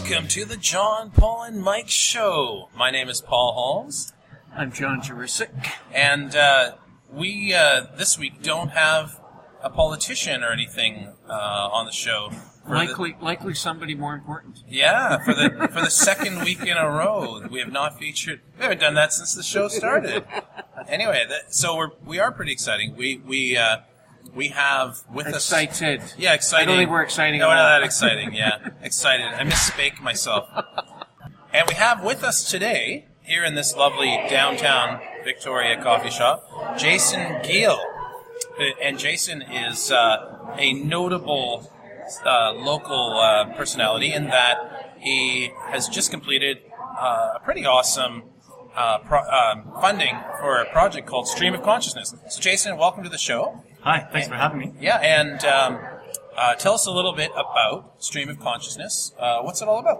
Welcome to the John, Paul, and Mike Show. My name is Paul Holmes. I'm John Jurisic. And we this week don't have a politician or anything on the show. Likely somebody more important. Yeah, for the second week in a row, we have not featured. We haven't done that since the show started. Anyway, so we are pretty exciting. We have with us. Excited. Yeah, exciting. I don't think we're exciting No, at we're not all. that exciting. Yeah, excited. I misspake myself. And we have with us today, here in this lovely downtown Victoria coffee shop, Jason Gill. And Jason is a notable local personality in that he has just completed a pretty awesome funding for a project called Stream of Consciousness. So, Jason, welcome to the show. Hi, thanks for having me. Yeah, and tell us a little bit about Stream of Consciousness. What's it all about?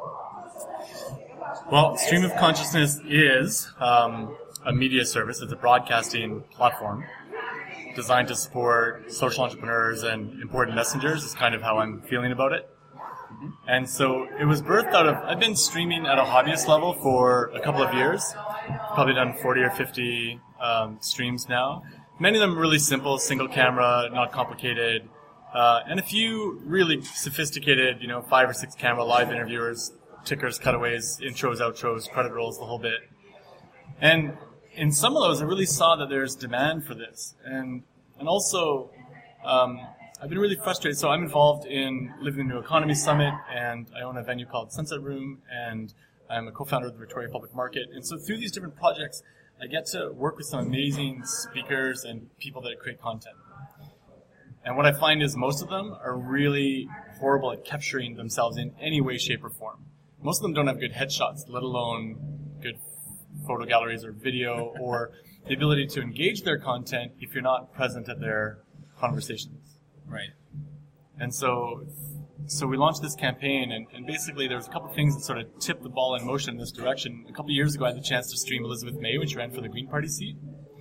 Well, Stream of Consciousness is a media service. It's a broadcasting platform designed to support social entrepreneurs and important messengers is kind of how I'm feeling about it. And so it was birthed out of, I've been streaming at a hobbyist level for a couple of years. Probably done 40 or 50 streams now. Many of them really simple, single camera, not complicated. And a few really sophisticated, 5 or 6 camera live interviewers, tickers, cutaways, intros, outros, credit rolls, the whole bit. And in some of those, I really saw that there's demand for this. And also, I've been really frustrated. So I'm involved in Living the New Economy Summit, and I own a venue called Sunset Room, and I'm a co-founder of the Victoria Public Market. And so through these different projects, I get to work with some amazing speakers and people that create content. And what I find is most of them are really horrible at capturing themselves in any way, shape, or form. Most of them don't have good headshots, let alone good photo galleries or video or the ability to engage their content if you're not present at their conversations. Right. And so we launched this campaign, and basically there was a couple of things that sort of tipped the ball in motion in this direction. A couple of years ago, I had the chance to stream Elizabeth May when she ran for the Green Party seat.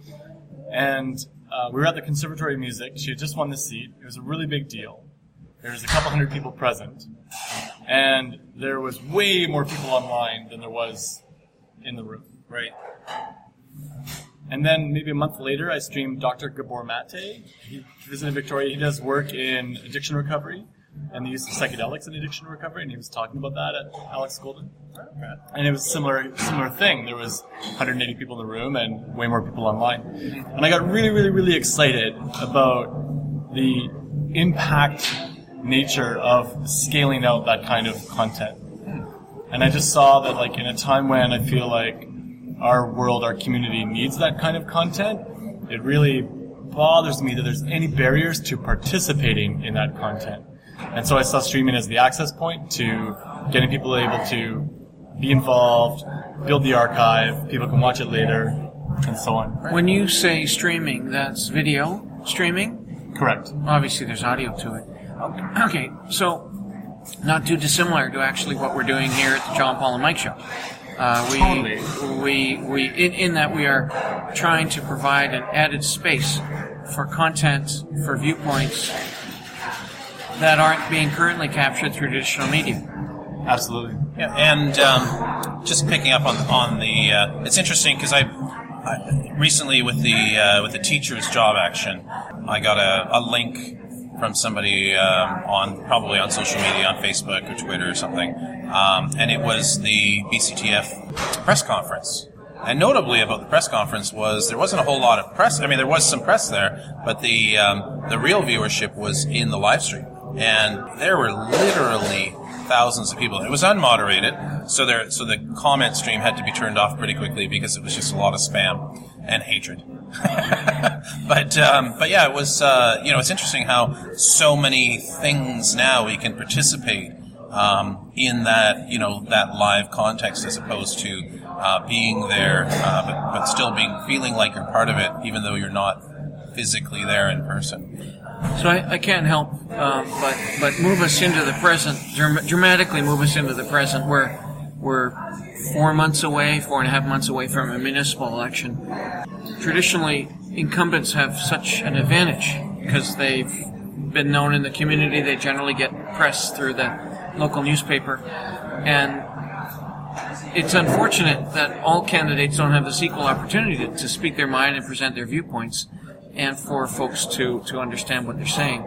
And we were at the Conservatory of Music. She had just won the seat. It was a really big deal. There was a couple hundred people present. And there was way more people online than there was in the room. Right. And then maybe a month later, I streamed Dr. Gabor Mate. He visited Victoria. He does work in addiction recovery and the use of psychedelics in addiction recovery, and he was talking about that at Alex Golden. Okay. And it was a similar thing. There was 180 people in the room and way more people online. And I got really, really, really excited about the impact nature of scaling out that kind of content. And I just saw that, like, in a time when I feel like our world, our community needs that kind of content, it really bothers me that there's any barriers to participating in that content. And so I saw streaming as the access point to getting people able to be involved, build the archive, people can watch it later, and so on. When you say streaming, that's video streaming? Correct. Obviously, there's audio to it. Okay, so not too dissimilar to actually what we're doing here at the John, Paul, and Mike Show. In that we are trying to provide an added space for content, for viewpoints that aren't being currently captured through traditional media. Absolutely. Yeah, and just picking up on the, it's interesting because I recently with the teacher's job action, I got a link from somebody probably on social media, on Facebook or Twitter or something, and it was the BCTF press conference. And notably about the press conference was there wasn't a whole lot of press. I mean, there was some press there, but the real viewership was in the live stream, and there were literally thousands of people. It was unmoderated, so the comment stream had to be turned off pretty quickly because it was just a lot of spam and hatred. but yeah, it was it's interesting how so many things now we can participate in that that live context as opposed to being there, but still feeling like you're part of it, even though you're not physically there in person. So I can't help but move us into the present, dramatically move us into the present. We're 4 months away, 4.5 months away from a municipal election. Traditionally, incumbents have such an advantage because they've been known in the community. They generally get press through the local newspaper. And it's unfortunate that all candidates don't have this equal opportunity to speak their mind and present their viewpoints, and for folks to understand what they're saying.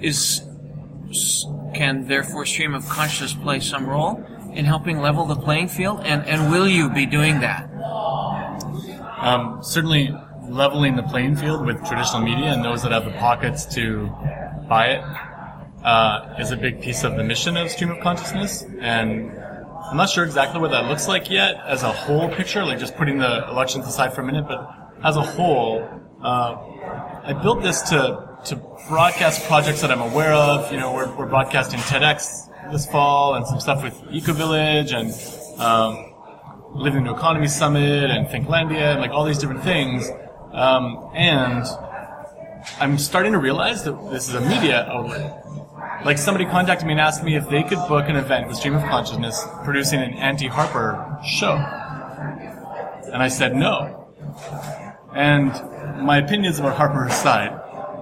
Can therefore stream of consciousness play some role in helping level the playing field? And will you be doing that? Certainly leveling the playing field with traditional media and those that have the pockets to buy it is a big piece of the mission of stream of consciousness. And I'm not sure exactly what that looks like yet as a whole picture, like just putting the elections aside for a minute, but as a whole, I built this to broadcast projects that I'm aware of. You know, we're broadcasting TEDx this fall and some stuff with EcoVillage and Living New Economy Summit and Thinklandia and like all these different things. And I'm starting to realize that this is a media outlet. Like somebody contacted me and asked me if they could book an event with Stream of Consciousness producing an anti-Harper show. And I said no. And my opinions about Harper aside,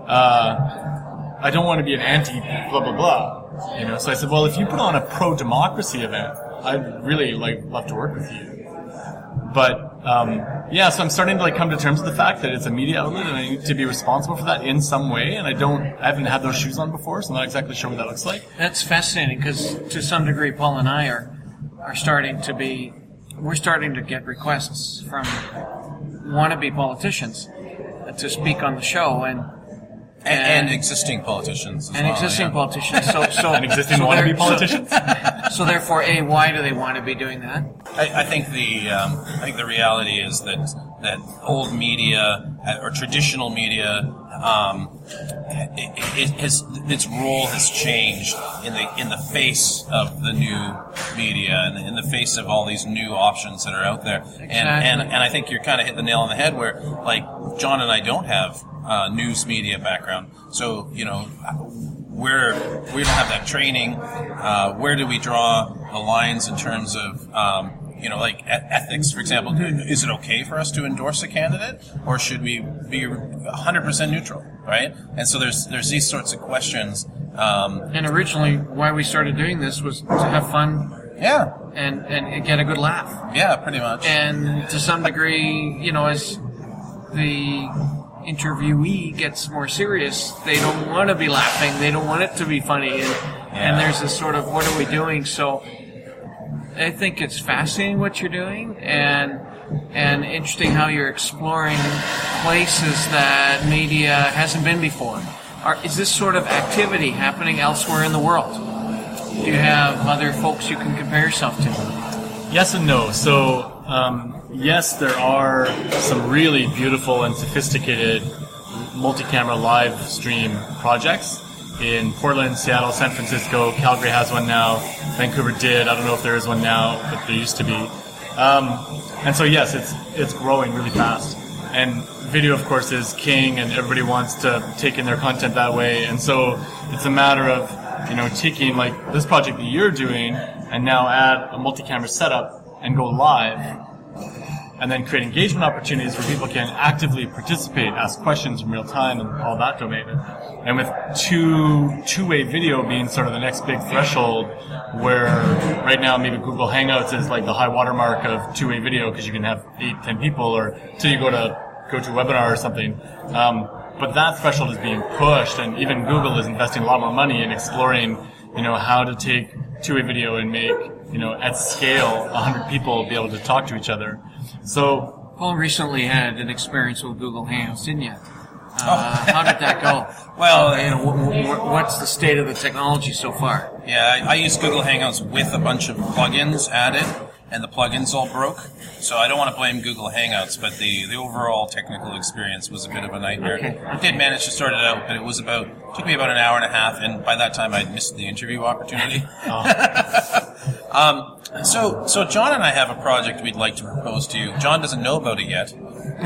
I don't want to be an anti-blah, blah, blah. You know, so I said, well, if you put on a pro-democracy event, I'd really love to work with you. But so I'm starting to come to terms with the fact that it's a media outlet and I need to be responsible for that in some way. And I haven't had those shoes on before, so I'm not exactly sure what that looks like. That's fascinating because to some degree, Paul and I are starting to get requests from wannabe politicians to speak on the show and existing politicians as and well, existing yeah. politicians. And existing wannabe politicians. So therefore, why do they want to be doing that? I think the reality is that old media or traditional media, its role has changed in the face of the new media and in the face of all these new options that are out there. Exactly. And I think you're kind of hit the nail on the head where like John and I don't have news media background, so you know we don't have that training. Where do we draw the lines in terms of like ethics, for example? Is it okay for us to endorse a candidate, or should we be 100% neutral, right? And so there's these sorts of questions. And originally, why we started doing this was to have fun. Yeah. And get a good laugh. Yeah, pretty much. And to some degree, as the interviewee gets more serious, they don't want to be laughing. They don't want it to be funny. And there's this sort of, what are we doing? So I think it's fascinating what you're doing and interesting how you're exploring places that media hasn't been before. Is this sort of activity happening elsewhere in the world? Do you have other folks you can compare yourself to? Yes and no. So, yes, there are some really beautiful and sophisticated multi-camera live stream projects in Portland, Seattle, San Francisco. Calgary has one now. Vancouver did. I don't know if there is one now, but there used to be. And so, yes, it's growing really fast. And video, of course, is king, and everybody wants to take in their content that way. And so it's a matter of taking like this project that you're doing and now add a multi-camera setup and go live and then create engagement opportunities where people can actively participate, ask questions in real time and all that domain. And with two-way video being sort of the next big threshold where right now maybe Google Hangouts is like the high watermark of two-way video because you can have 8-10 people or till you go to a webinar or something. But that threshold is being pushed, and even Google is investing a lot more money in exploring, how to take two-way video and make, at scale, 100 people be able to talk to each other. So, Paul recently had an experience with Google Hangouts, didn't you? How did that go? Well, what's the state of the technology so far? Yeah, I use Google Hangouts with a bunch of plugins added, and the plugins all broke. So I don't want to blame Google Hangouts, but the overall technical experience was a bit of a nightmare. Okay. I did manage to sort it out, but it took me about an hour and a half, and by that time I'd missed the interview opportunity. So John and I have a project we'd like to propose to you. John doesn't know about it yet.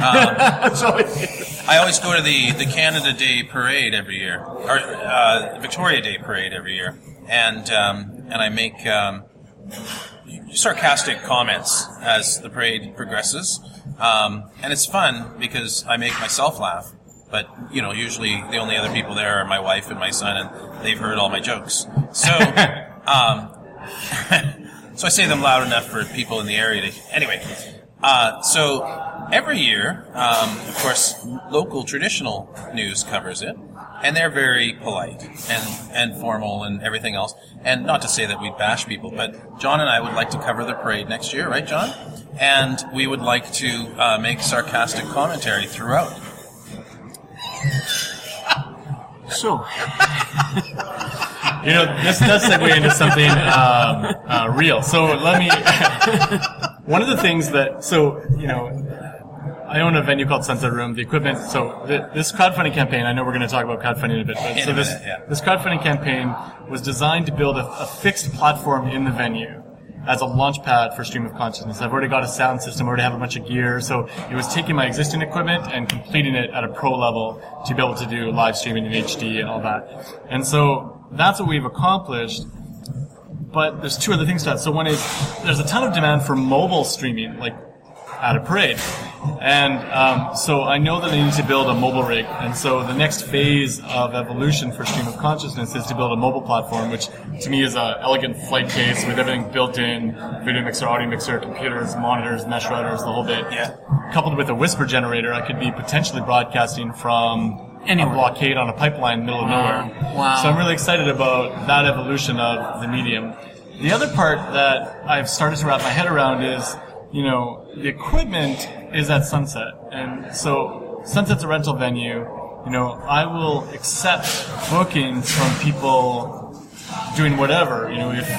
I always go to the Canada Day Parade every year, or Victoria Day Parade every year, and I make sarcastic comments as the parade progresses, and it's fun because I make myself laugh. But usually the only other people there are my wife and my son, and they've heard all my jokes. So, So I say them loud enough for people in the area to... Anyway, so every year, of course, local traditional news covers it, and they're very polite and formal and everything else. And not to say that we bash people, but John and I would like to cover the parade next year, right, John? And we would like to make sarcastic commentary throughout. So... This does segue into something real. So let me... one of the things that... So, I own a venue called Sunset Room. The equipment... So this crowdfunding campaign, I know we're going to talk about crowdfunding in a bit, but this crowdfunding campaign was designed to build a fixed platform in the venue as a launch pad for Stream of Consciousness. I've already got a sound system, already have a bunch of gear, so it was taking my existing equipment and completing it at a pro level to be able to do live streaming in HD and all that. And so that's what we've accomplished. But there's two other things to that. So one is there's a ton of demand for mobile streaming, like at a parade. And so I know that I need to build a mobile rig. And so the next phase of evolution for Stream of Consciousness is to build a mobile platform, which to me is an elegant flight case with everything built in, video mixer, audio mixer, computers, monitors, mesh routers, the whole bit. Yeah. Coupled with a whisper generator, I could be potentially broadcasting from anywhere. A blockade on a pipeline in the middle of nowhere. Wow. So I'm really excited about that evolution of the medium. The other part that I've started to wrap my head around is, the equipment is at Sunset. And so Sunset's a rental venue. I will accept bookings from people doing whatever. If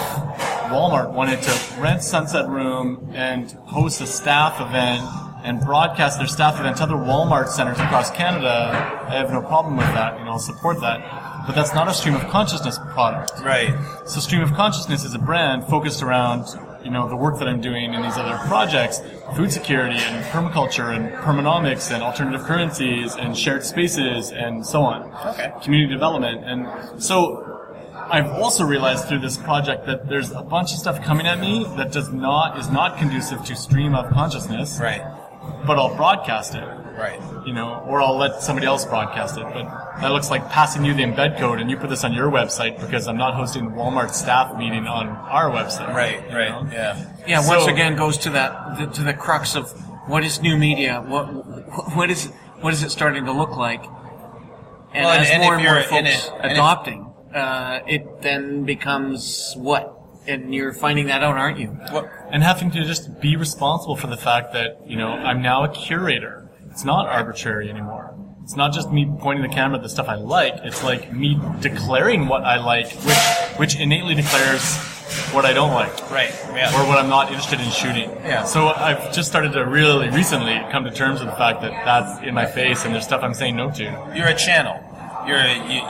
Walmart wanted to rent Sunset Room and host a staff event and broadcast their staff event to other Walmart centers across Canada, I have no problem with that. I'll support that. But that's not a Stream of Consciousness product. Right. So Stream of Consciousness is a brand focused around the work that I'm doing in these other projects, food security and permaculture and permanomics and alternative currencies and shared spaces and so on. Okay. Community development. And so I've also realized through this project that there's a bunch of stuff coming at me that is not conducive to Stream of Consciousness. Right. But I'll broadcast it. Right. Or I'll let somebody else broadcast it. But that looks like passing you the embed code and you put this on your website because I'm not hosting Walmart staff meeting on our website. Right, Yeah. Yeah, once again goes to to the crux of what is new media? What is it starting to look like? And as more and more folks adopting, it then becomes what? And you're finding that out, aren't you? And having to just be responsible for the fact that, I'm now a curator. It's not arbitrary anymore. It's not just me pointing the camera at the stuff I like. It's like me declaring what I like, which innately declares what I don't like. Right. Yeah. Or what I'm not interested in shooting. Yeah. So I've just started to really recently come to terms with the fact that that's in my face and there's stuff I'm saying no to. You're a channel. You're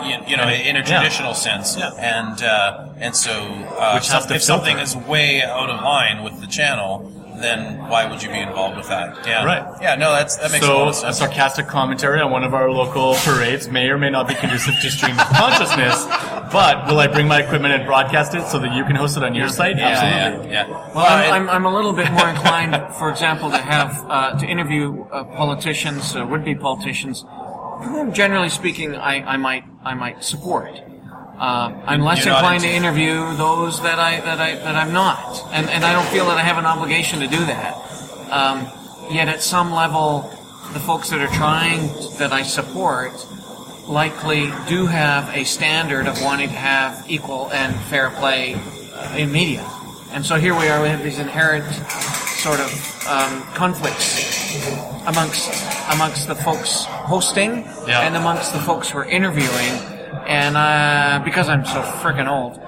in a traditional sense. Yeah. And so if something is way out of line with the channel, then why would you be involved with that? Yeah. Right. Yeah, no, that makes a lot of sense. A sarcastic commentary on one of our local parades may or may not be conducive to Stream of Consciousness, but will I bring my equipment and broadcast it so that you can host it on your site? Absolutely. Yeah. Well, I'm a little bit more inclined, for example, to have to interview politicians, would-be politicians, whom, generally speaking, I might support. I'm less inclined to interview those that I'm not, and I don't feel that I have an obligation to do that. Yet, at some level, the folks that are trying that I support likely do have a standard of wanting to have equal and fair play in media, and so here we are. We have these inherent sort of conflicts amongst the folks hosting and amongst the folks who are interviewing. And because I'm so frickin' old,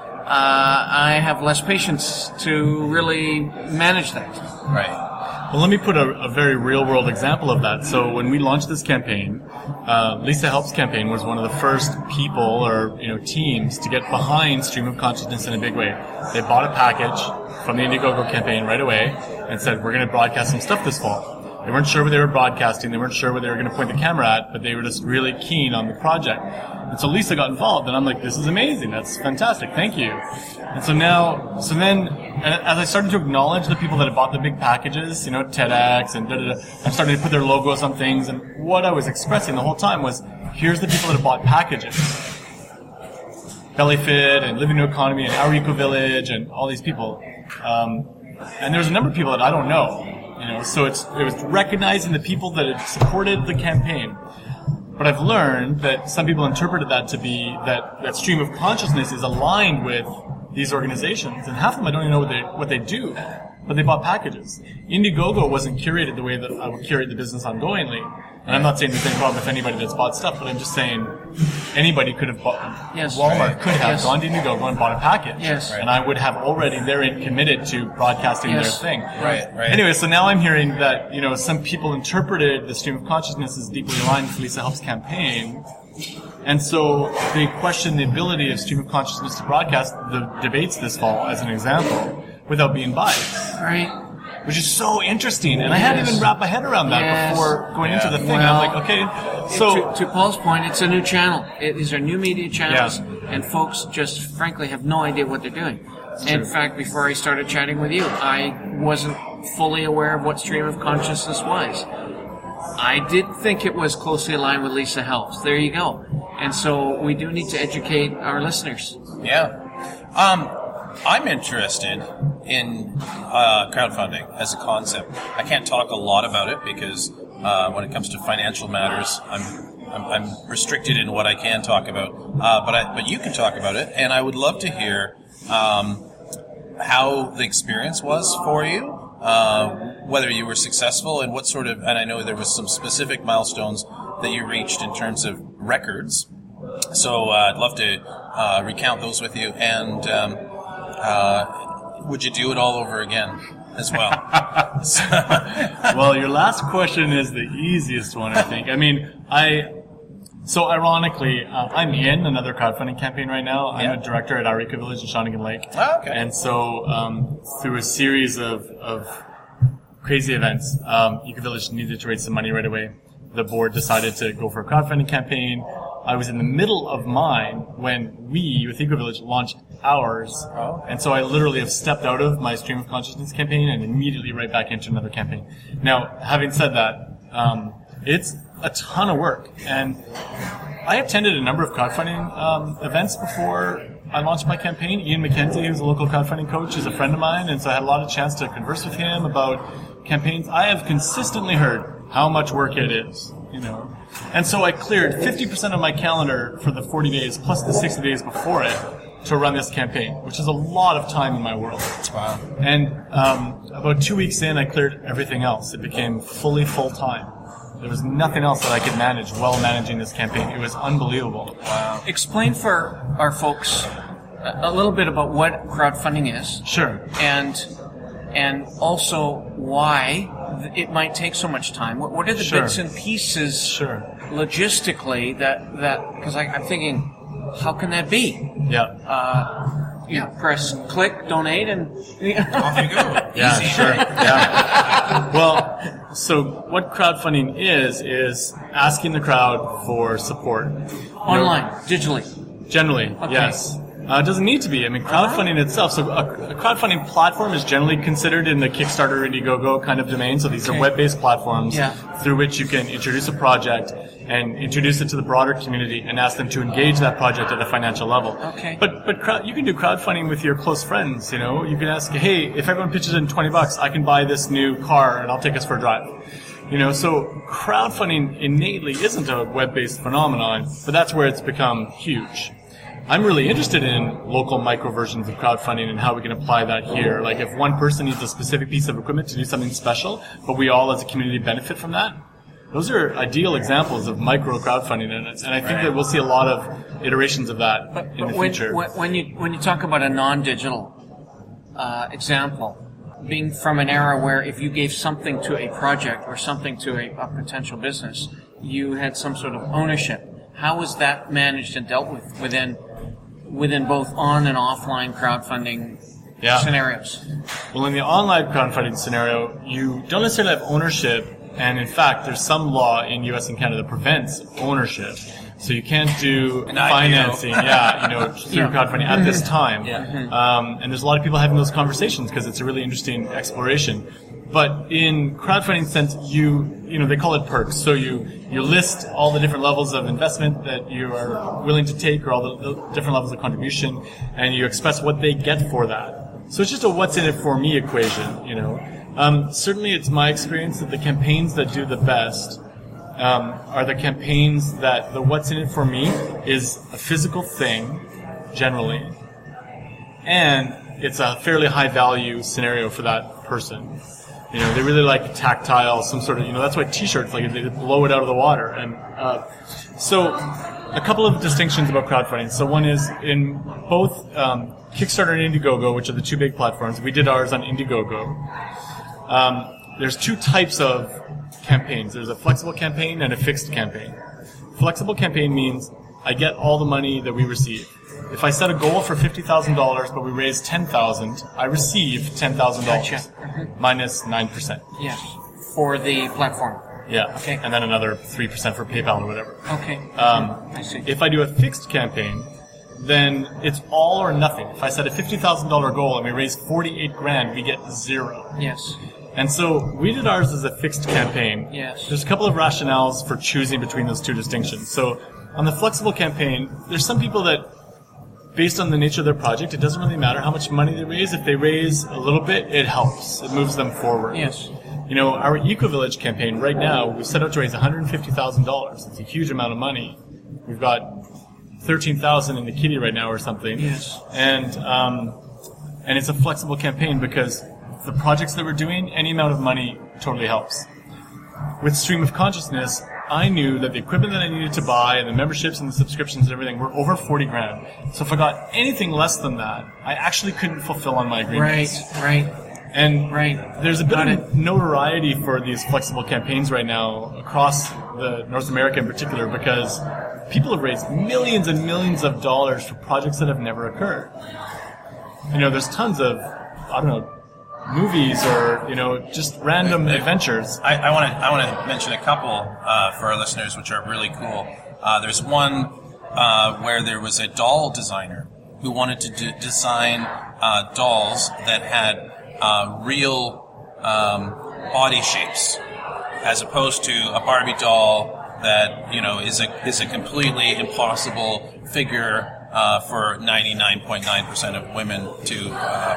I have less patience to really manage that. Right. Well, let me put a very real-world example of that. So when we launched this campaign, Lisa Help's campaign was one of the first people or teams to get behind Stream of Consciousness in a big way. They bought a package from the Indiegogo campaign right away and said, we're going to broadcast some stuff this fall. They weren't sure what they were broadcasting. They weren't sure what they were going to point the camera at, but they were just really keen on the project. And so Lisa got involved, and I'm like, this is amazing. That's fantastic. Thank you. And so then, as I started to acknowledge the people that had bought the big packages, TEDx and I'm starting to put their logos on things, and what I was expressing the whole time was, here's the people that have bought packages. Bellyfit and Living New Economy and Our Eco Village and all these people. And there's a number of people that I don't know, so it was recognizing the people that had supported the campaign. But I've learned that some people interpreted that to be that stream of consciousness is aligned with these organizations, and half of them I don't even know what they do, but they bought packages. Indiegogo wasn't curated the way that I would curate the business ongoingly. And I'm not saying there's any problem with anybody that's bought stuff, but I'm just saying anybody could have bought, Yes. Walmart could have Yes. gone to Indiegogo and bought a package. Yes. And I would have already therein committed to broadcasting Yes. their thing. Right. Anyway, so now I'm hearing that, some people interpreted the stream of consciousness as deeply aligned with Lisa Help's campaign. And so they question the ability of stream of consciousness to broadcast the debates this fall, as an example, without being biased. Right. Which is so interesting. And I hadn't even wrapped my head around that Yes. before going into the thing. Well, I'm like, okay, so... to Paul's point, it's a new channel. These are new media channels, Yeah. and folks just frankly have no idea what they're doing. In fact, before I started chatting with you, I wasn't fully aware of what stream of consciousness was. I did think it was closely aligned with Lisa Helps. There you go. And so we do need to educate our listeners. Yeah. I'm interested in crowdfunding as a concept. I can't talk a lot about it because when it comes to financial matters, I'm restricted in what I can talk about. But you can talk about it, and I would love to hear how the experience was for you, whether you were successful, and what sort of. And I know there was some specific milestones that you reached in terms of records. So I'd love to recount those with you, and would you do it all over again as well? Well, your last question is the easiest one, I think. I mean, so ironically, I'm in another crowdfunding campaign right now. I'm a director at Our Eco Village in Shawnigan Lake. Oh, okay. And so through a series of crazy events, Eco Village needed to raise some money right away. The board decided to go for a crowdfunding campaign. I was in the middle of mine when we, with Eco Village, launched ours. Oh. And so I literally have stepped out of my stream of consciousness campaign and immediately right back into another campaign. Now, having said that, it's a ton of work. And I attended a number of crowdfunding events before I launched my campaign. Ian McKenzie, who's a local crowdfunding coach, is a friend of mine, and so I had a lot of chance to converse with him about campaigns. I have consistently heard how much work it is, And so I cleared 50% of my calendar for the 40 days plus the 60 days before it to run this campaign, which is a lot of time in my world. Wow. And about 2 weeks in, I cleared everything else. It became fully full-time. There was nothing else that I could manage while managing this campaign. It was unbelievable. Wow. Explain for our folks a little bit about what crowdfunding is. Sure. And also why it might take so much time. What are the Sure. bits and pieces Sure. logistically that because I'm thinking, how can that be? Yeah. Press click, donate, and Off you go. Yeah, Easy. sure. Yeah. Well, so what crowdfunding is asking the crowd for support. online, digitally. Generally, Okay. yes. It doesn't need to be. I mean, crowdfunding itself. So a crowdfunding platform is generally considered in the Kickstarter, Indiegogo kind of domain. So these are web-based platforms through which you can introduce a project and introduce it to the broader community and ask them to engage that project at a financial level. Okay. But you can do crowdfunding with your close friends. You can ask, hey, if everyone pitches in $20, I can buy this new car and I'll take us for a drive. So crowdfunding innately isn't a web-based phenomenon, but that's where it's become huge. I'm really interested in local micro versions of crowdfunding and how we can apply that here. Like if one person needs a specific piece of equipment to do something special, but we all as a community benefit from that, those are ideal examples of micro crowdfunding, and I think that we'll see a lot of iterations of that in the future. When you talk about a non-digital example, being from an era where if you gave something to a project or something to a potential business, you had some sort of ownership. How was that managed and dealt with within both on and offline crowdfunding scenarios? Well, in the online crowdfunding scenario, you don't necessarily have ownership, and in fact, there's some law in US and Canada that prevents ownership. So you can't do financing, through crowdfunding at this time. And there's a lot of people having those conversations because it's a really interesting exploration. But in crowdfunding sense, they call it perks. So you list all the different levels of investment that you are willing to take, or all the different levels of contribution, and you express what they get for that. So it's just a what's in it for me equation, Certainly it's my experience that the campaigns that do the best are the campaigns that the what's in it for me is a physical thing, generally, and it's a fairly high value scenario for that person. They really like tactile, some sort of, that's why t-shirts, like, they blow it out of the water. And so a couple of distinctions about crowdfunding. So one is in both Kickstarter and Indiegogo, which are the two big platforms. We did ours on Indiegogo. There's two types of campaigns. There's a flexible campaign and a fixed campaign. Flexible campaign means I get all the money that we receive. If I set a goal for $50,000, but we raise $10,000, I receive $10,000 Gotcha. minus 9%. Yes. For the platform. Yeah. Okay. And then another 3% for PayPal or whatever. Okay. I see. If I do a fixed campaign, then it's all or nothing. If I set a $50,000 goal and we raise $48,000, we get zero. Yes. And so we did ours as a fixed campaign. Yes. There's a couple of rationales for choosing between those two distinctions. So on the flexible campaign, there's some people that, based on the nature of their project, it doesn't really matter how much money they raise. If they raise a little bit, it helps. It moves them forward. Yes. Our Eco-Village campaign right now, we set out to raise $150,000. It's a huge amount of money. We've got $13,000 in the kitty right now or something. Yes. And it's a flexible campaign because the projects that we're doing, any amount of money totally helps. With Stream of Consciousness, I knew that the equipment that I needed to buy and the memberships and the subscriptions and everything were over $40,000. So if I got anything less than that, I actually couldn't fulfill on my agreements. Right. And there's a bit Got of notoriety for these flexible campaigns right now across North America in particular, because people have raised millions and millions of dollars for projects that have never occurred. There's tons of, movies or, just random adventures. I want to mention a couple for our listeners, which are really cool. There's one where there was a doll designer who wanted to design dolls that had real body shapes, as opposed to a Barbie doll that is a completely impossible figure for 99.9% of women to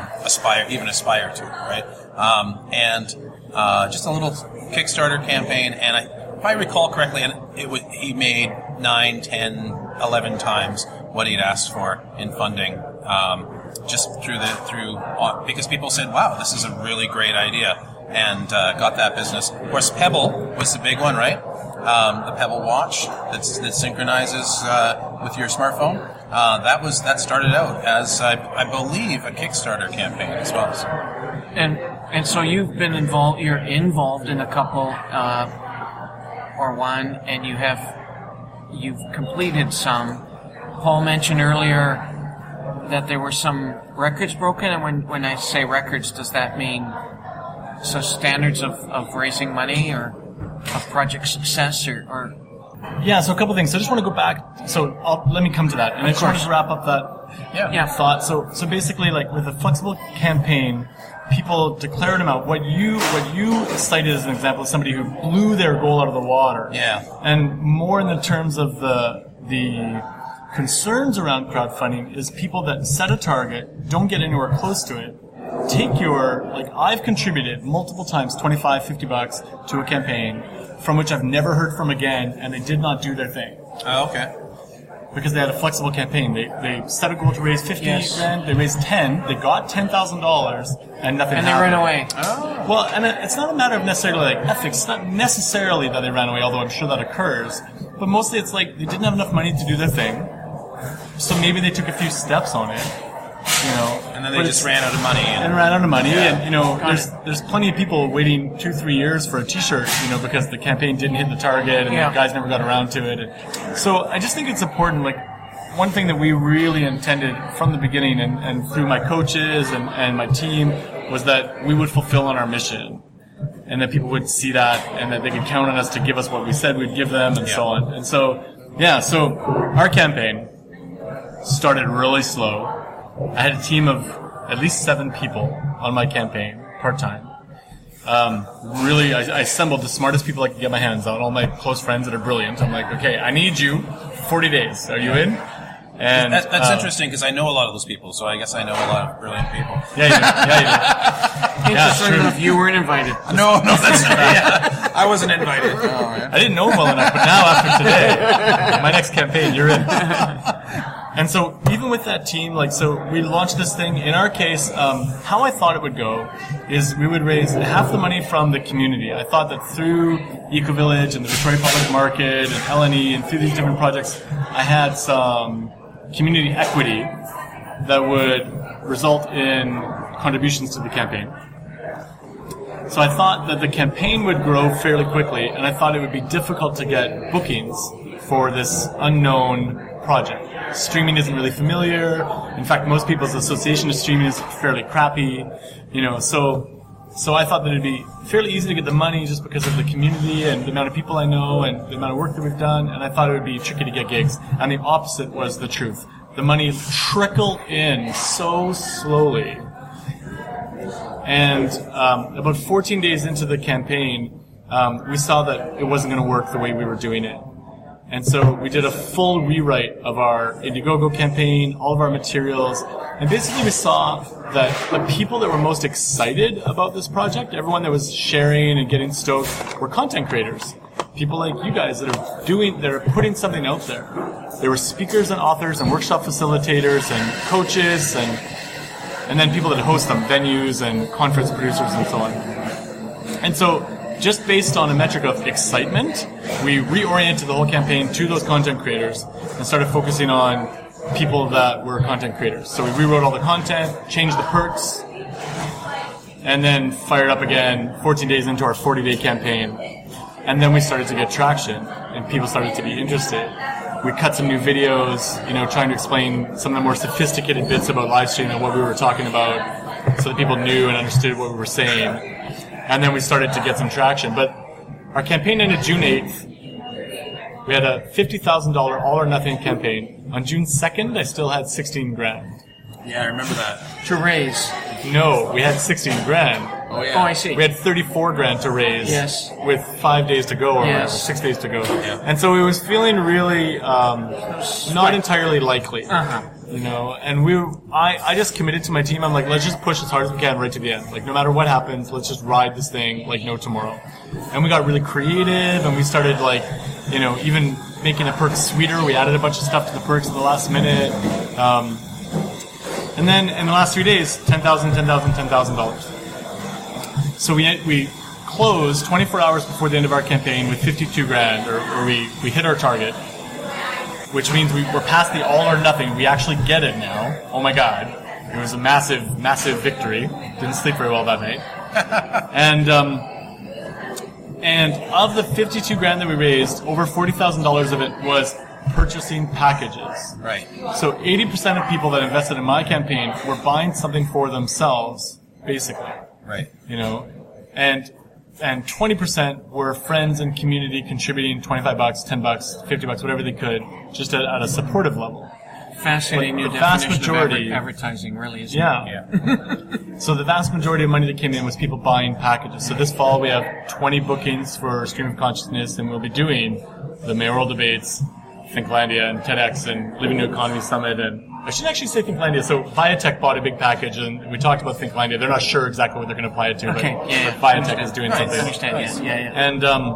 aspire to, right? And just a little Kickstarter campaign, and if I recall correctly, he made 9, 10, 11 times what he'd asked for in funding, just because people said, "Wow, this is a really great idea," and got that business. Of course, Pebble was the big one, right? The Pebble watch that synchronizes with your smartphone. That started out as I believe a Kickstarter campaign as well. So. And so you're involved in a couple or one, and you've completed some. Paul mentioned earlier that there were some records broken, and when I say records, does that mean standards of raising money or of project success or? Yeah, so a couple things. So I just want to go back. So let me come to that, and I just want to wrap up that thought. So basically, like with a flexible campaign, people declare an amount. What you cited as an example is somebody who blew their goal out of the water. Yeah. And more in the terms of the concerns around crowdfunding is people that set a target, don't get anywhere close to it. Take I've contributed multiple times, $25, $50 to a campaign from which I've never heard from again, and they did not do their thing. Oh, okay. Because they had a flexible campaign. They set a goal to raise $50,000, they raised 10, they got $10,000, and nothing happened. And they ran away. Oh. Well, and it's not a matter of necessarily ethics. It's not necessarily that they ran away, although I'm sure that occurs. But mostly it's like they didn't have enough money to do their thing, so maybe they took a few steps on it. And then they just ran out of money. And ran out of money, and there's plenty of people waiting 2-3 years for a T-shirt, because the campaign didn't hit the target, and the guys never got around to it. And so I just think it's important. One thing that we really intended from the beginning, and through my coaches and my team, was that we would fulfill on our mission, and that people would see that, and that they could count on us to give us what we said we'd give them, and so on. And so our campaign started really slow. I had a team of at least 7 people on my campaign, part-time. Really, I assembled the smartest people I could get my hands on, all my close friends that are brilliant. I'm like, okay, I need you for 40 days. Are you in? And that's interesting because I know a lot of those people, so I guess I know a lot of brilliant people. Yeah, you do. Yeah, you do. Interesting enough, you weren't invited. No, that's yeah. I wasn't invited. Oh, yeah. I didn't know him well enough, but now after today, my next campaign, you're in. And so even with that team, so we launched this thing. In our case, how I thought it would go is we would raise half the money from the community. I thought that through EcoVillage and the Victoria Public Market and LNE and through these different projects, I had some community equity that would result in contributions to the campaign. So I thought that the campaign would grow fairly quickly, and I thought it would be difficult to get bookings for this unknown project. Streaming isn't really familiar. In fact, most people's association of streaming is fairly crappy. So I thought that it'd be fairly easy to get the money just because of the community and the amount of people I know and the amount of work that we've done, and I thought it would be tricky to get gigs. And the opposite was the truth. The money trickled in so slowly. And about 14 days into the campaign, we saw that it wasn't going to work the way we were doing it. And so we did a full rewrite of our Indiegogo campaign, all of our materials, and basically we saw that the people that were most excited about this project, everyone that was sharing and getting stoked, were content creators. People like you guys that are putting something out there. There were speakers and authors and workshop facilitators and coaches and then people that host them, venues and conference producers and so on. And so just based on a metric of excitement, we reoriented the whole campaign to those content creators and started focusing on people that were content creators. So we rewrote all the content, changed the perks, and then fired up again 14 days into our 40-day campaign. And then we started to get traction, and people started to be interested. We cut some new videos, trying to explain some of the more sophisticated bits about live streaming and what we were talking about so that people knew and understood what we were saying. And then we started to get some traction. But our campaign ended June 8th. We had a $50,000 all-or-nothing campaign. On June 2nd, I still had $16,000. Yeah, I remember that. To raise. No, we had $16,000. Oh, yeah. Oh, I see. We had $34,000 to raise. Yes. With 5 days to go, or Yes. 6 days to go. Yeah. And so it was feeling really not entirely likely. Uh-huh. And I just committed to my team. I'm like, let's just push as hard as we can right to the end. Like, no matter what happens, let's just ride this thing like no tomorrow. And we got really creative, and we started even making the perks sweeter. We added a bunch of stuff to the perks at the last minute. And then in the last 3 days, $10,000. So we closed 24 hours before the end of our campaign with $52,000, or we hit our target, which means we're past the all or nothing. We actually get it now. Oh my God. It was a massive, massive victory. Didn't sleep very well that night. And of the $52,000 that we raised, over $40,000 of it was purchasing packages. Right. So 80% of people that invested in my campaign were buying something for themselves, basically. Right. And 20% were friends and community contributing $25, $10, $50, whatever they could, just at a supportive level. Fascinating new The vast definition majority- of advertising, really, isn't Yeah. Yeah. So the vast majority of money that came in was people buying packages. So this fall we have 20 bookings for Stream of Consciousness, and we'll be doing the mayoral debates, Thinklandia and TEDx and Living New Economy Summit, and I should actually say Thinklandia. So Viatech bought a big package, and we talked about Thinklandia. They're not sure exactly what they're going to apply it to, Okay, but, yeah. but Viatech is doing it? something. I understand, yeah.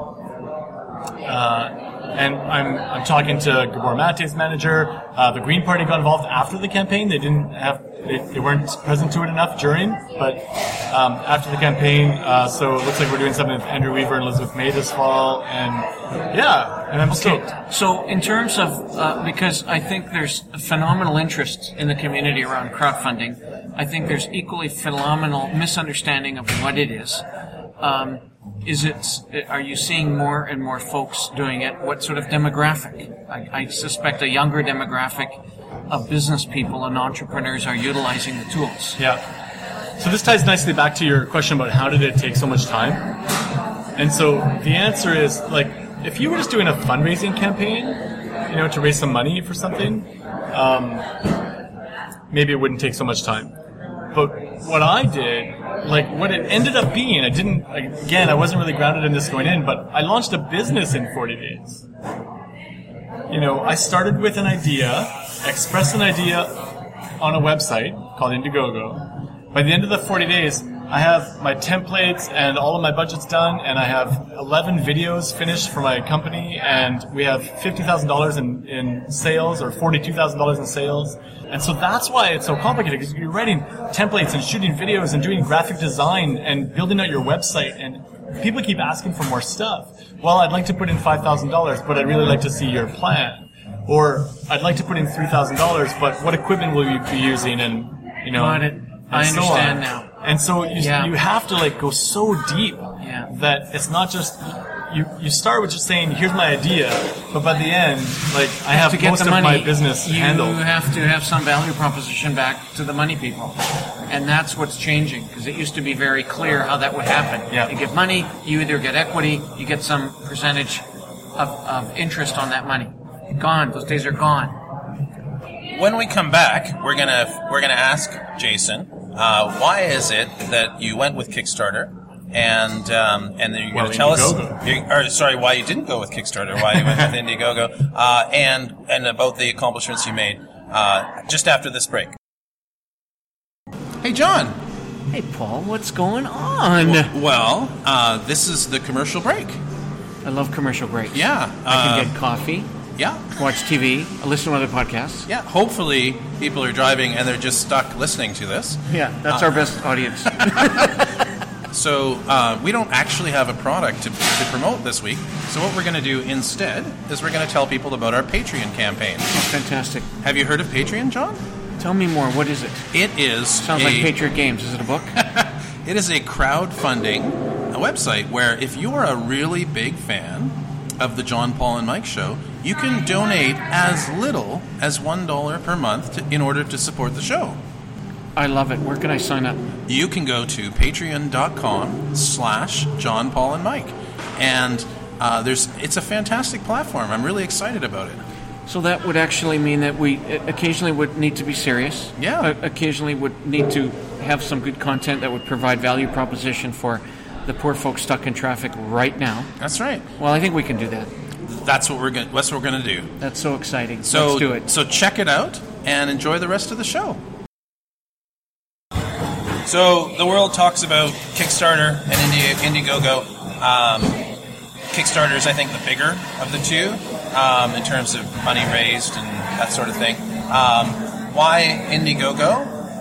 And I'm talking to Gabor Mate's manager. The Green Party got involved after the campaign. They weren't present to it enough during, but after the campaign, so it looks like we're doing something with Andrew Weaver and Elizabeth May this fall, and I'm stoked. So in terms of, because I think there's phenomenal interest in the community around crowdfunding, I think there's equally phenomenal misunderstanding of what it is. Are you seeing more and more folks doing it? What sort of demographic? I suspect a younger demographic of business people and entrepreneurs are utilizing the tools. Yeah. So this ties nicely back to your question about how did it take so much time? And so the answer is, if you were just doing a fundraising campaign, to raise some money for something, maybe it wouldn't take so much time. But what I did like what it ended up being, I wasn't really grounded in this going in, but I launched a business in 40 days. I started with an idea, expressed an idea on a website called Indiegogo. By the end of the 40 days, I have my templates and all of my budgets done, and I have 11 videos finished for my company, and we have $50,000 in sales, or $42,000 in sales. And so that's why it's so complicated, because you're writing templates and shooting videos and doing graphic design and building out your website, and people keep asking for more stuff. Well, I'd like to put in $5,000, but I'd really like to see your plan. Or I'd like to put in $3,000, but what equipment will you be using? And Got it. I understand now. And so you have to go so deep that it's not just you start with just saying, here's my idea, but by the end, I have most of my business handled. You have to have some value proposition back to the money people. And that's what's changing, because it used to be very clear how that would happen. Yeah. You give money, you either get equity, you get some percentage of interest on that money. Gone. Those days are gone. When we come back, we're gonna ask Jason, why is it that you went with Kickstarter, and then you're going to tell us, why you didn't go with Kickstarter, why you went with Indiegogo, and about the accomplishments you made, just after this break. Hey, John. Hey, Paul. What's going on? Well, this is the commercial break. I love commercial breaks. Yeah, I can get coffee. Yeah. Watch TV. Listen to other podcasts. Yeah. Hopefully, people are driving and they're just stuck listening to this. Yeah, that's our best audience. So we don't actually have a product to promote this week. So what we're going to do instead is we're going to tell people about our Patreon campaign. Oh, fantastic. Have you heard of Patreon, John? Tell me more. What is it? It is Sounds like Patriot Games. Is it a book? It is a crowdfunding website where if you are a really big fan of the John, Paul, and Mike show, you can donate as little as $1 per month in order to support the show. I love it. Where can I sign up? You can go to patreon.com/John, Paul, and Mike. And it's a fantastic platform. I'm really excited about it. So that would actually mean that we occasionally would need to be serious. Yeah. Occasionally would need to have some good content that would provide value proposition for the poor folks stuck in traffic right now. That's right. Well, I think we can do that. That's what we're going to do. That's so exciting. So, let's do it. So check it out and enjoy the rest of the show. So the world talks about Kickstarter and Indiegogo. Kickstarter is, I think, the bigger of the two in terms of money raised and that sort of thing. Why Indiegogo?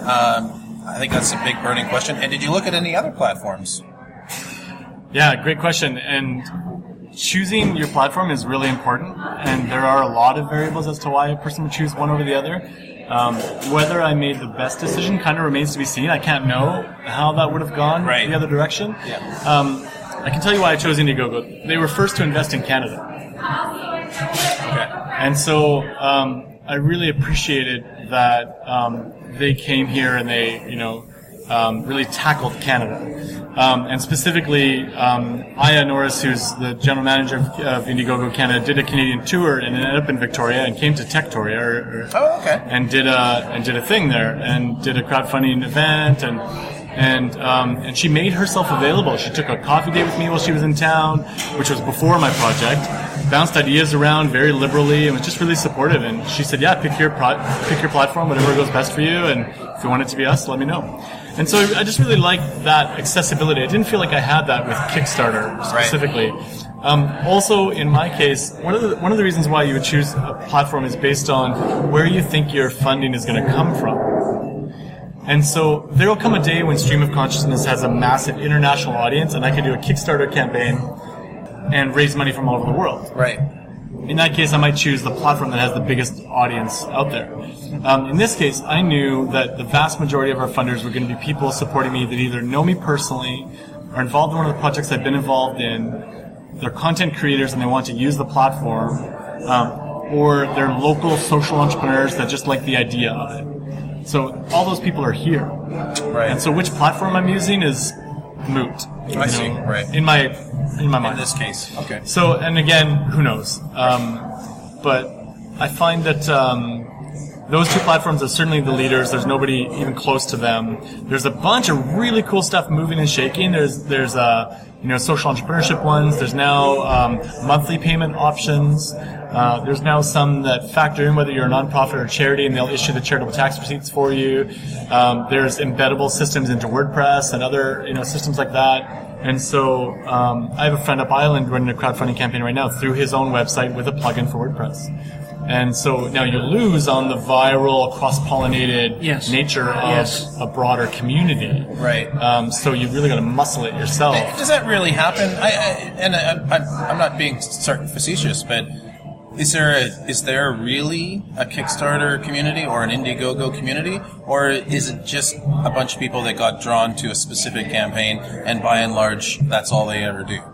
I think that's a big burning question. And did you look at any other platforms? Yeah, great question. And choosing your platform is really important. And there are a lot of variables as to why a person would choose one over the other. Whether I made the best decision kind of remains to be seen. I can't know how that would have gone the other direction. Yeah. I can tell you why I chose Indiegogo. They were first to invest in Canada. Okay. And so I really appreciated that they came here and they, really tackled Canada. And specifically, Aya Norris, who's the general manager of Indiegogo Canada, did a Canadian tour and ended up in Victoria and came to Techtoria, and did a thing there and did a crowdfunding event and she made herself available. She took a coffee date with me while she was in town, which was before my project. Bounced ideas around very liberally and was just really supportive. And she said, "Yeah, pick your platform, whatever goes best for you. And if you want it to be us, let me know." And so I just really liked that accessibility. I didn't feel like I had that with Kickstarter specifically. Right. Also, in my case, one of the reasons why you would choose a platform is based on where you think your funding is going to come from. And so there will come a day when Stream of Consciousness has a massive international audience, and I can do a Kickstarter campaign and raise money from all over the world. Right. In that case, I might choose the platform that has the biggest audience out there. In this case, I knew that the vast majority of our funders were going to be people supporting me that either know me personally, are involved in one of the projects I've been involved in, they're content creators and they want to use the platform, or they're local social entrepreneurs that just like the idea of it. So all those people are here. Right. And so which platform I'm using is moot. I see. Right. In my mind. In this case. Okay. So, and again, who knows? But I find that those two platforms are certainly the leaders. There's nobody even close to them. There's a bunch of really cool stuff moving and shaking. There's social entrepreneurship ones. There's now monthly payment options. There's now some that factor in whether you're a nonprofit or a charity, and they'll issue the charitable tax receipts for you. There's embeddable systems into WordPress and other systems like that. And so I have a friend up Island running a crowdfunding campaign right now through his own website with a plugin for WordPress. And so now you lose on the viral, cross-pollinated nature of a broader community. Right. So you really got to muscle it yourself. Does that really happen? I'm not being facetious, but is there really a Kickstarter community or an Indiegogo community, or is it just a bunch of people that got drawn to a specific campaign, and by and large, that's all they ever do?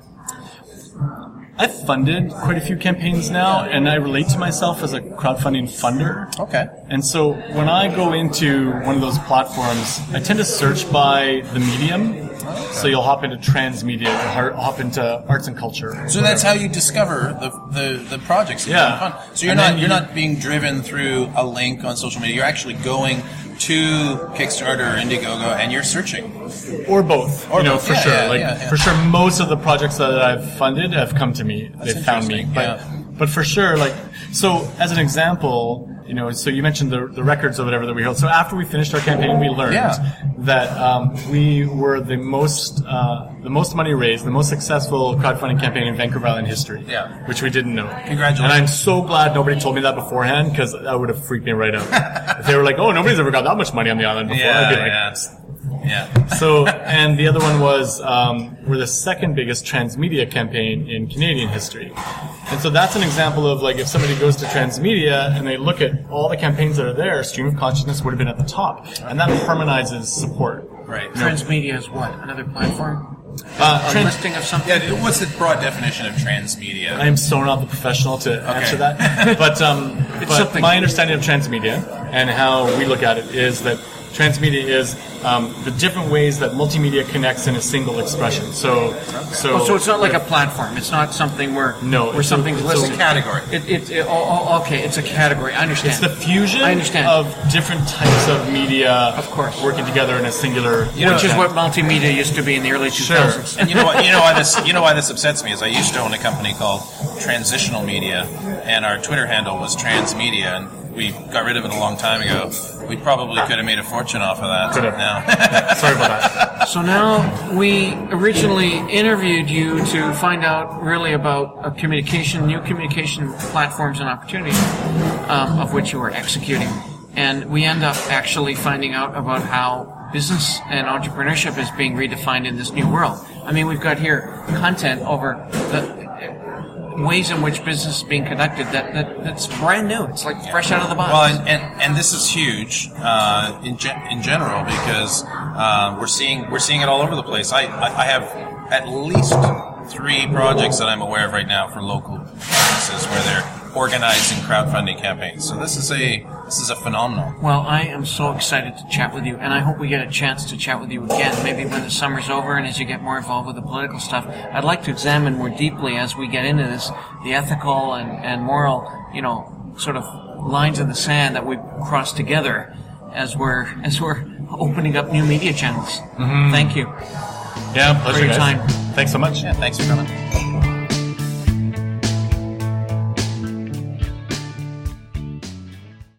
I've funded quite a few campaigns now, and I relate to myself as a crowdfunding funder. Okay. And so when I go into one of those platforms, I tend to search by the medium. So you'll hop into transmedia, or hop into arts and culture. So that's how you discover the projects that you fund. So you're not being driven through a link on social media. You're actually going to Kickstarter or Indiegogo, and you're searching. Or both. For sure. For sure, most of the projects that I've funded have come to me. They've found me. But for sure, so as an example, so you mentioned the records or whatever that we held. So after we finished our campaign, we learned that we were the most money raised, the most successful crowdfunding campaign in Vancouver Island history. Yeah. Which we didn't know. Congratulations. And I'm so glad nobody told me that beforehand, because that would have freaked me right out. If they were like, "Oh, nobody's ever got that much money on the island before," I'd be like, Yeah. So, and the other one was, we're the second biggest transmedia campaign in Canadian history. And so that's an example of, if somebody goes to transmedia and they look at all the campaigns that are there, Stream of Consciousness would have been at the top. And that harmonizes support. Right. Transmedia is what? Another platform? A listing of something? Yeah, what's the broad definition of transmedia? I am so not the professional to answer that. But my understanding of transmedia and how we look at it is that transmedia is the different ways that multimedia connects in a single expression. So it's not like a platform. It's not something where something's listed. It's a category. Okay, it's a category. I understand. It's the fusion of different types of media, of course, working together in a singular. Which is what multimedia used to be in the early 2000s. Sure. And you know why this upsets me is I used to own a company called Transitional Media, and our Twitter handle was Transmedia, and we got rid of it a long time ago. We probably could have made a fortune off of that. Could have. Now. Sorry about that. So now, we originally interviewed you to find out really about new communication platforms and opportunities, of which you are executing. And we end up actually finding out about how business and entrepreneurship is being redefined in this new world. I mean, we've got here content over the ways in which business is being conducted that's brand new. It's like fresh out of the box. Well, and this is huge in general, because we're seeing it all over the place. I have at least 3 projects that I'm aware of right now for local businesses where they're organizing crowdfunding campaigns. So this is a phenomenon. Well, I am so excited to chat with you, and I hope we get a chance to chat with you again, maybe when the summer's over and as you get more involved with the political stuff. I'd like to examine more deeply as we get into this, the ethical and moral, sort of lines in the sand that we cross together as we're opening up new media channels. Mm-hmm. Thank you. Yeah, pleasure, for your guys. time. Thanks so much. Yeah, thanks for coming.